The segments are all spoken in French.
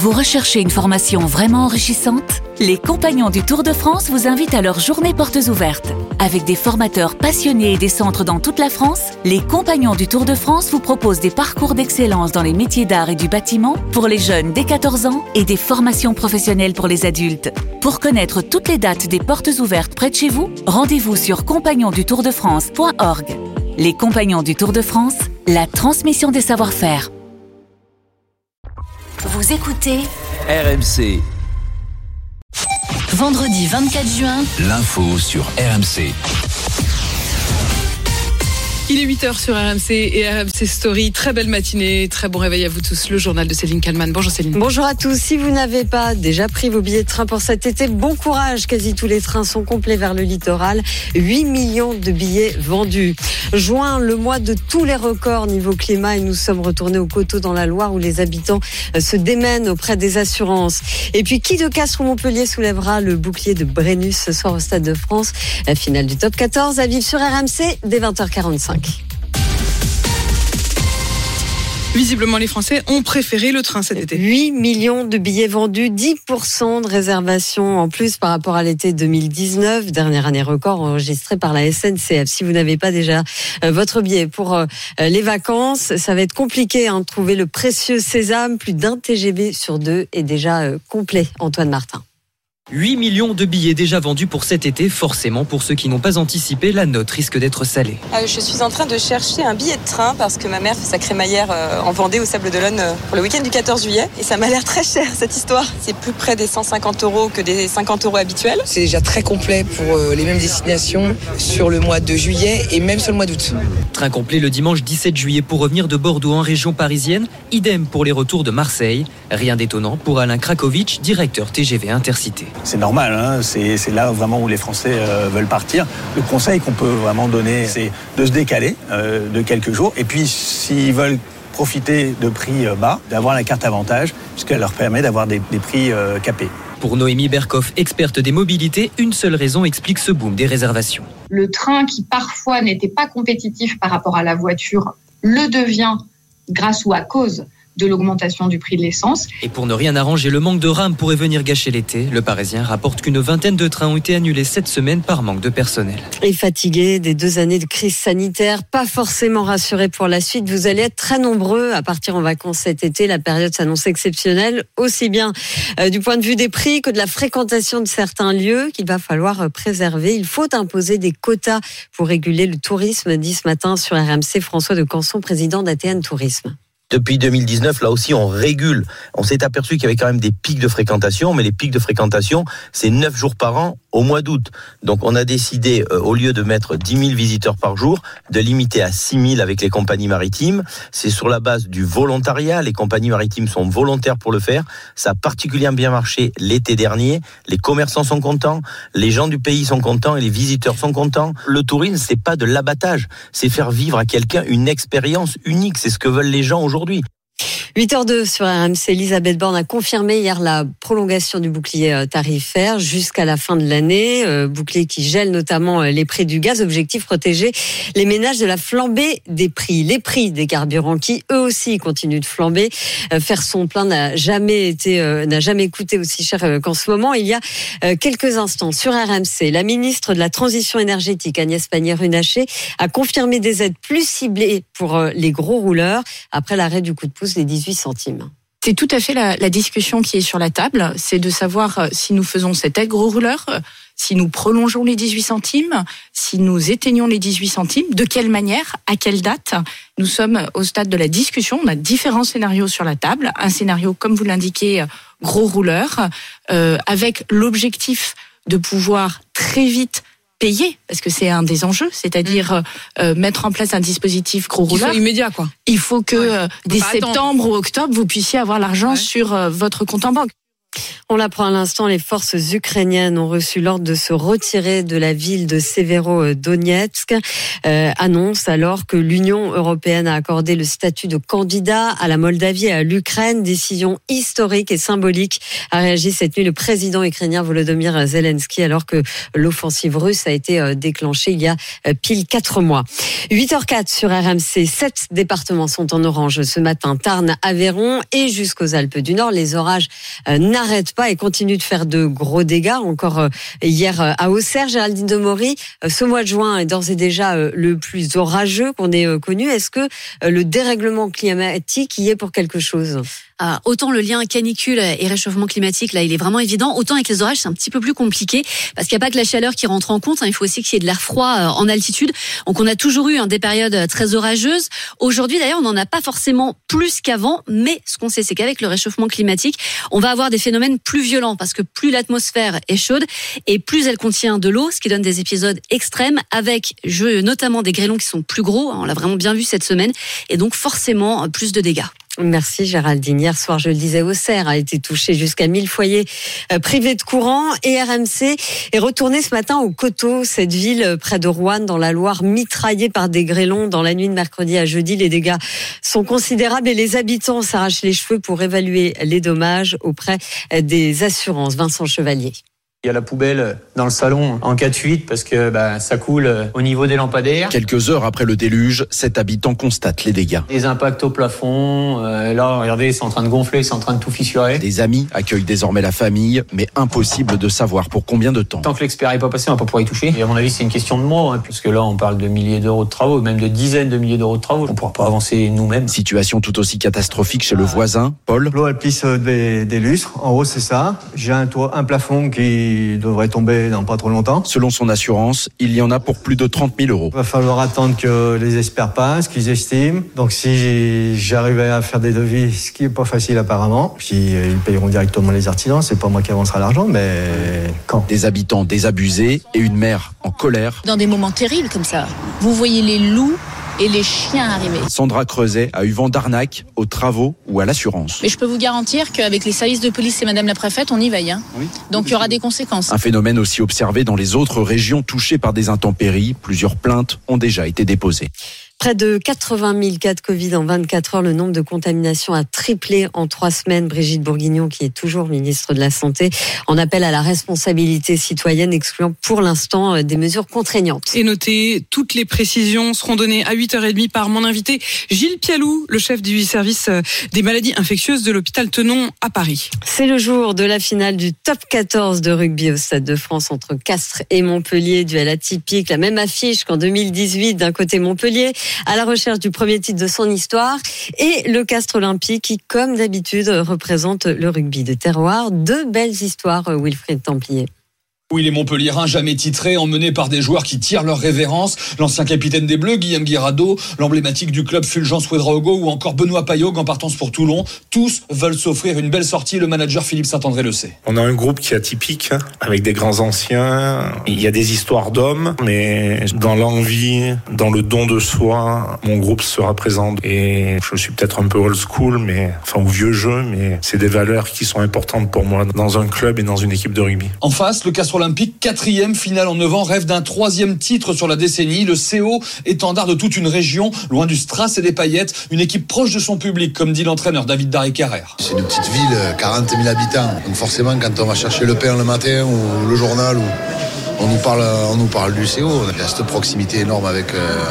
Vous recherchez une formation vraiment enrichissante ? Les Compagnons du Tour de France vous invitent à leur journée portes ouvertes. Avec des formateurs passionnés et des centres dans toute la France, les Compagnons du Tour de France vous proposent des parcours d'excellence dans les métiers d'art et du bâtiment pour les jeunes dès 14 ans et des formations professionnelles pour les adultes. Pour connaître toutes les dates des portes ouvertes près de chez vous, rendez-vous sur compagnonsdutourdefrance.org. Les Compagnons du Tour de France, la transmission des savoir-faire. Vous écoutez RMC. Vendredi 24 juin, L'info sur RMC. Il est 8h sur RMC et RMC Story. Très belle matinée, très bon réveil à vous tous. Le journal de Céline Kallmann. Bonjour Céline. Bonjour à tous. Si vous n'avez pas déjà pris vos billets de train pour cet été, bon courage. Quasi tous les trains sont complets vers le littoral. 8 millions de billets vendus. Juin, le mois de tous les records niveau climat, et nous sommes retournés au coteau dans la Loire où les habitants se démènent auprès des assurances. Et puis, qui de Castro-Montpellier soulèvera le bouclier de Brennus ce soir au Stade de France? La finale du top 14 à vivre sur RMC dès 20h45. Visiblement, les Français ont préféré le train cet été. 8 millions de billets vendus, 10% de réservations en plus par rapport à l'été 2019, dernière année record enregistrée par la SNCF. Si vous n'avez pas déjà votre billet pour les vacances, ça va être compliqué de trouver le précieux sésame. Plus d'un TGV sur deux est déjà complet. Antoine Martin. 8 millions de billets déjà vendus pour cet été. Forcément, pour ceux qui n'ont pas anticipé, la note risque d'être salée. Je suis en train de chercher un billet de train parce que ma mère fait sa crémaillère en Vendée, au Sable d'Olonne, pour le week-end du 14 juillet. Et ça m'a l'air très cher, cette histoire. C'est plus près des 150 € que des 50 € habituels. C'est déjà très complet pour les mêmes destinations sur le mois de juillet et même sur le mois d'août. Train complet le dimanche 17 juillet pour revenir de Bordeaux en région parisienne. Idem pour les retours de Marseille. Rien d'étonnant pour Alain Krakovic, directeur TGV Intercité. C'est normal, c'est là vraiment où les Français veulent partir. Le conseil qu'on peut vraiment donner, c'est de se décaler de quelques jours. Et puis, s'ils veulent profiter de prix bas, d'avoir la carte avantage, puisqu'elle leur permet d'avoir des prix capés. Pour Noémie Berkoff, experte des mobilités, une seule raison explique ce boom des réservations. Le train qui parfois n'était pas compétitif par rapport à la voiture le devient grâce ou à cause de l'augmentation du prix de l'essence. Et pour ne rien arranger, le manque de rames pourrait venir gâcher l'été. Le Parisien rapporte qu'une vingtaine de trains ont été annulés cette semaine par manque de personnel. Et fatigué des 2 années de crise sanitaire, pas forcément rassuré pour la suite. Vous allez être très nombreux à partir en vacances cet été. La période s'annonce exceptionnelle, aussi bien du point de vue des prix que de la fréquentation de certains lieux qu'il va falloir préserver. Il faut imposer des quotas pour réguler le tourisme, dit ce matin sur RMC François de Canson, président d'ATN Tourisme. Depuis 2019, là aussi, on régule. On s'est aperçu qu'il y avait quand même des pics de fréquentation, mais les pics de fréquentation, c'est 9 jours par an au mois d'août. Donc, on a décidé, au lieu de mettre 10 000 visiteurs par jour, de limiter à 6 000 avec les compagnies maritimes. C'est sur la base du volontariat. Les compagnies maritimes sont volontaires pour le faire. Ça a particulièrement bien marché l'été dernier. Les commerçants sont contents, les gens du pays sont contents et les visiteurs sont contents. Le tourisme, c'est pas de l'abattage. C'est faire vivre à quelqu'un une expérience unique. C'est ce que veulent les gens aujourd'hui. 8h02 sur RMC, Elisabeth Borne a confirmé hier la prolongation du bouclier tarifaire jusqu'à la fin de l'année. Bouclier qui gèle notamment les prix du gaz. Objectif, protéger les ménages de la flambée des prix. Les prix des carburants qui, eux aussi, continuent de flamber. Faire son plein n'a jamais coûté aussi cher qu'en ce moment. Il y a quelques instants sur RMC, la ministre de la Transition énergétique, Agnès Pannier-Runacher, a confirmé des aides plus ciblées pour les gros rouleurs après l'arrêt du coup de pouce des 18 centimes. C'est tout à fait la discussion qui est sur la table, c'est de savoir si nous faisons cette aide gros rouleur, si nous prolongeons les 18 centimes, si nous éteignons les 18 centimes, de quelle manière, à quelle date. Nous sommes au stade de la discussion, on a différents scénarios sur la table. Un scénario, comme vous l'indiquez, gros rouleur, avec l'objectif de pouvoir très vite payer, parce que c'est un des enjeux, c'est-à-dire mettre en place un dispositif gros rouleur. Il faut immédiat, quoi. Il faut que dès septembre ou octobre, vous puissiez avoir l'argent sur votre compte en banque. On l'apprend à l'instant, les forces ukrainiennes ont reçu l'ordre de se retirer de la ville de Severodonetsk. Annonce alors que l'Union européenne a accordé le statut de candidat à la Moldavie et à l'Ukraine. Décision historique et symbolique, a réagi cette nuit le président ukrainien Volodymyr Zelensky, alors que l'offensive russe a été déclenchée il y a pile 4 mois. 8h04 sur RMC. 7 départements sont en orange ce matin. Tarn, Aveyron et jusqu'aux Alpes du Nord. Les orages n'arrêtent pas et continue de faire de gros dégâts. Encore hier à Auxerre, Géraldine Demory, ce mois de juin est d'ores et déjà le plus orageux qu'on ait connu. Est-ce que le dérèglement climatique y est pour quelque chose ? Autant le lien canicule et réchauffement climatique, là, il est vraiment évident. Autant avec les orages, c'est un petit peu plus compliqué parce qu'il n'y a pas que la chaleur qui rentre en compte. Il faut aussi qu'il y ait de l'air froid en altitude. Donc, on a toujours eu des périodes très orageuses. Aujourd'hui, d'ailleurs, on n'en a pas forcément plus qu'avant. Mais ce qu'on sait, c'est qu'avec le réchauffement climatique, on va avoir des phénomènes plus violents parce que plus l'atmosphère est chaude et plus elle contient de l'eau, ce qui donne des épisodes extrêmes avec notamment des grêlons qui sont plus gros. On l'a vraiment bien vu cette semaine. Et donc, forcément, plus de dégâts. Merci Géraldine. Hier soir, je le disais, Auxerre a été touché jusqu'à 1000 foyers privés de courant et RMC est retourné ce matin au Coteau, cette ville près de Roanne dans la Loire, mitraillée par des grêlons dans la nuit de mercredi à jeudi. Les dégâts sont considérables et les habitants s'arrachent les cheveux pour évaluer les dommages auprès des assurances. Vincent Chevalier. Il y a la poubelle dans le salon en cas de fuite parce que ça coule au niveau des lampadaires. Quelques heures après le déluge, cet habitant constate les dégâts. Des impacts au plafond, là regardez, c'est en train de gonfler, c'est en train de tout fissurer. Des amis accueillent désormais la famille, mais impossible de savoir pour combien de temps. Tant que l'expert n'est pas passé, on va pas pouvoir y toucher. Et à mon avis, c'est une question de mois, puisque là on parle de milliers d'euros de travaux, même de dizaines de milliers d'euros de travaux. On ne pourra pas avancer nous-mêmes. Situation tout aussi catastrophique chez le voisin, Paul. L'eau elle plisse des lustres, en haut c'est ça. J'ai un plafond qui devrait tomber dans pas trop longtemps. Selon son assurance, il y en a pour plus de 30 000 euros. Il va falloir attendre que les experts passent, qu'ils estiment. Donc si j'arrivais à faire des devis, ce qui n'est pas facile apparemment, puis ils payeront directement les artisans, c'est pas moi qui avancera l'argent, mais quand ? Des habitants désabusés et une mère en colère. Dans des moments terribles comme ça, vous voyez les loups et les chiens arriver. Sandra Creuset a eu vent d'arnaque aux travaux ou à l'assurance. Mais je peux vous garantir qu'avec les services de police et madame la préfète, on y veille. Oui. Donc il y aura des conséquences. Un phénomène aussi observé dans les autres régions touchées par des intempéries. Plusieurs plaintes ont déjà été déposées. Près de 80 000 cas de Covid en 24 heures. Le nombre de contaminations a triplé en 3 semaines. Brigitte Bourguignon, qui est toujours ministre de la Santé, en appelle à la responsabilité citoyenne, excluant pour l'instant des mesures contraignantes. Et notez, toutes les précisions seront données à 8h30 par mon invité Gilles Pialou, le chef du service des maladies infectieuses de l'hôpital Tenon à Paris. C'est le jour de la finale du top 14 de rugby au Stade de France entre Castres et Montpellier. Duel atypique, la même affiche qu'en 2018, d'un côté Montpellier, à la recherche du premier titre de son histoire, et le Castres Olympique qui, comme d'habitude, représente le rugby de terroir. 2 belles histoires, Wilfried Templier. Oui, les Montpelliérains jamais titrés, emmenés par des joueurs qui tirent leur révérence. L'ancien capitaine des Bleus, Guillaume Guirado, l'emblématique du club Fulgence Ouedraogo ou encore Benoît Paillog en partance pour Toulon. Tous veulent s'offrir une belle sortie, le manager Philippe Saint-André le sait. On a un groupe qui est atypique, avec des grands anciens. Il y a des histoires d'hommes, mais dans l'envie, dans le don de soi, mon groupe sera présent. Et je suis peut-être un peu old school, ou vieux jeu, mais c'est des valeurs qui sont importantes pour moi dans un club et dans une équipe de rugby. En face, le Castres Olympique, 4e finale en 9 ans, rêve d'un 3e titre sur la décennie. Le CO, étendard de toute une région, loin du strass et des paillettes, une équipe proche de son public, comme dit l'entraîneur David Darry-Carrère. C'est une petite ville, 40 000 habitants. Donc forcément, quand on va chercher le pain le matin ou le journal, on nous parle du CO. Il y a cette proximité énorme avec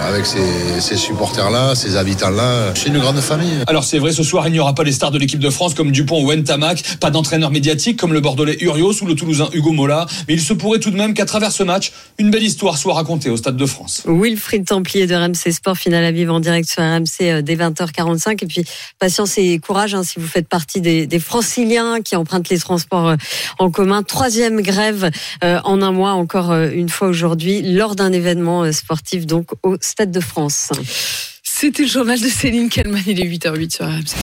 ces supporters-là, ces habitants-là. C'est une grande famille. Alors c'est vrai, ce soir, il n'y aura pas les stars de l'équipe de France comme Dupont ou Ntamak, pas d'entraîneur médiatique comme le Bordelais Urios ou le Toulousain Hugo Mola, mais il se pourrait tout de même qu'à travers ce match, une belle histoire soit racontée au Stade de France. Wilfried Templier de RMC Sport, finale à vivre en direct sur RMC dès 20h45. Et puis, patience et courage si vous faites partie des franciliens qui empruntent les transports en commun. 3e grève en un mois, encore une fois aujourd'hui, lors d'un événement sportif donc au Stade de France. C'était le journal de Céline Kallmann, il est 8h08 sur RMC.